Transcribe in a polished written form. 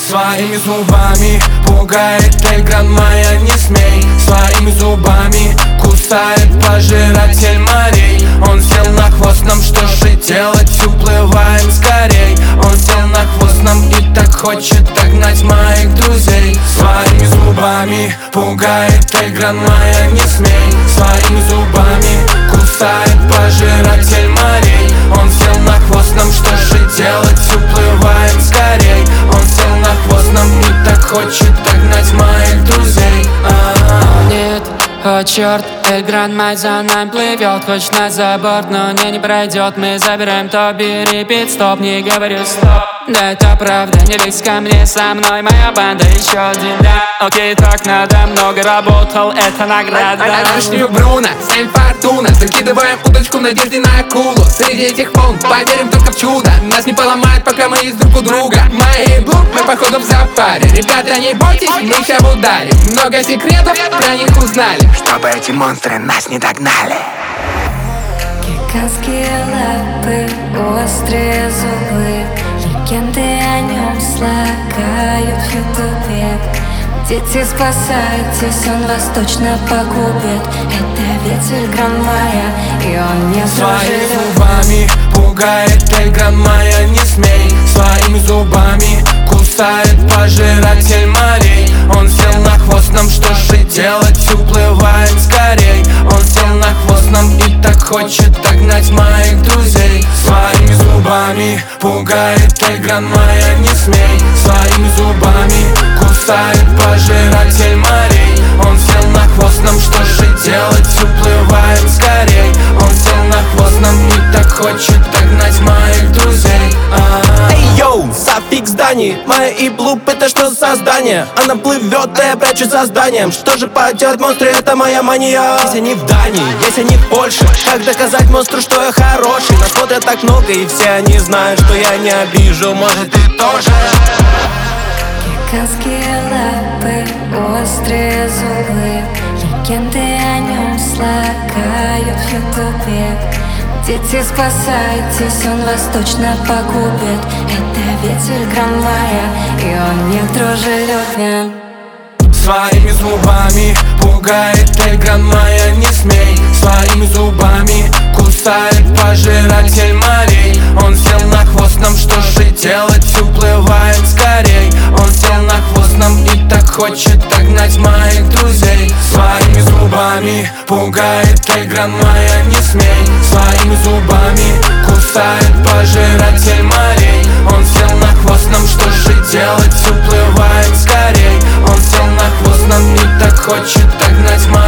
Своими зубами пугает экран моя, не смей. Своими зубами кусает пожиратель морей. Он сел на хвост нам, что же делать? Уплываем скорей. Он сел на хвост нам и так хочет догнать моих друзей. Своими зубами пугает экран моя, не смей. Своими зубами кусает пожиратель морей. Он сел на хвост нам, что же делать? Уплываем скорей. Он сел на хвост нам и так хочет догнать моих друзей. Нет, о черт, экран мать за нами плывет. Хочет нас за борт, но не пройдет. Мы забираем, то бери пит-стоп. Не говорю стоп, да это правда. Не лезь ко мне, со мной моя банда. Еще один, да, окей, так надо. Много работал, это награда. Наш Бруно, Сель Фортуна. Закидываем удочку в надежде на акулу. Среди этих волн поверим только в чудо. Нас не поломает, пока мы есть друг у друга. Мои блук, мы походу в запаре. Ребята, не бойтесь, мы сейчас в ударе. Много секретов, про них узнали, чтобы эти монстры нас не догнали. Гигантские лапы, острые зубы. Легенды о нем слагают в ютубе. Дети, спасайтесь, он вас точно погубит. Это ветер громая, и он не Своими дружелюбен. зубами пугает экран моя, не смей. Своими зубами кусает пожиратель морей. Он сел на хвост нам, что же делать? Уплываем скорей. Он сел на хвост нам и так хочет догнать моих друзей. Своими зубами пугает экран моя, не смей. Своими зубами кусает пожиратель морей. Он сел на хвост нам, что же делать? Уплываем скорей. Он сел на хвост нам и так хочет догнать моих друзей. Эй, йоу, суффикс Дани. Моя и блуп, это что за создание? Она плывет, да я прячусь за зданием. Что же поделать, монстры, это моя мания. Есть они в Дании, есть они в Польше. Как доказать монстру, что я хороший? Нас смотрят так много, и все они знают, что я не обижу. Может, ты тоже? Гигантские лапы, острые зубы. Легенды о нем слагают в ютубе. Дети, спасайтесь, он вас точно погубит. Это ветер громая, и он не дружелюбен. Своими зубами пугает экран моя, не смей. Своими зубами кусает пожиратель морей. Он сел на хвост нам, что же делать? Уплываем скорей. Он сел на хвост нам и так хочет догнать моих друзей. Своими зубами пугает экран моя, не смей. Своими зубами кусает пожиратель морей. Он сел на хвост нам, что же делать? Уплываем скорей. Он сел на хвост нам и так хочет догнать моих друзей.